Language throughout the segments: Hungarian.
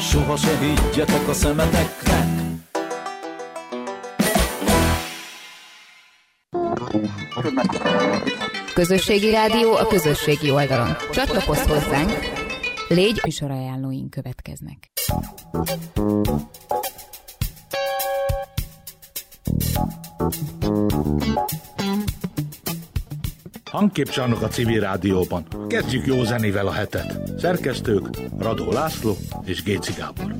soha se higgyetek a szemeteknek. Közösségi rádió a közösségi oldalon. Csatlakozz hozzánk! Légy műsorajánlóink következnek. Hangképcsarnok a Civil Rádióban. Kezdjük jó zenével a hetet. Szerkesztők Radó László és Géci Gábor.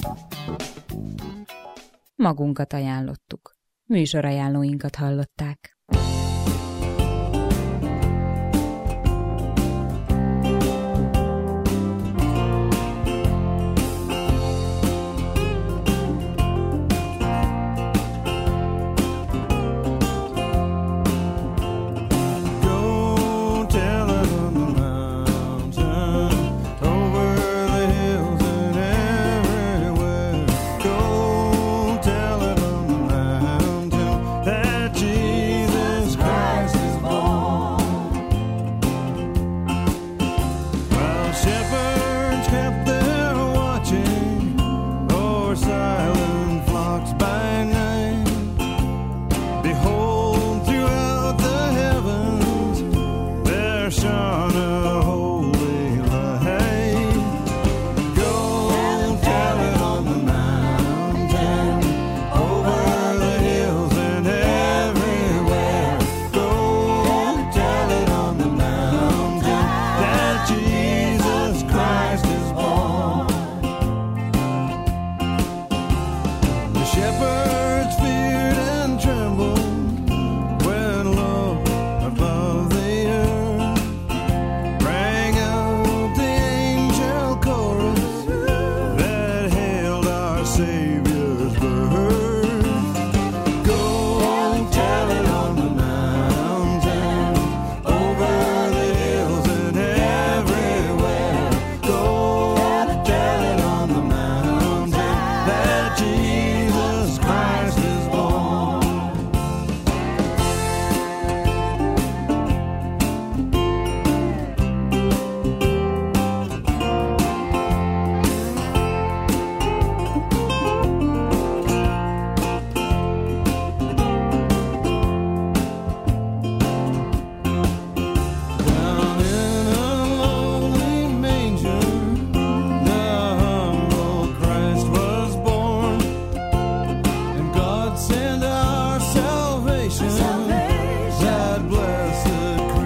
Magunkat ajánlottuk. Műsorajánlóinkat hallották.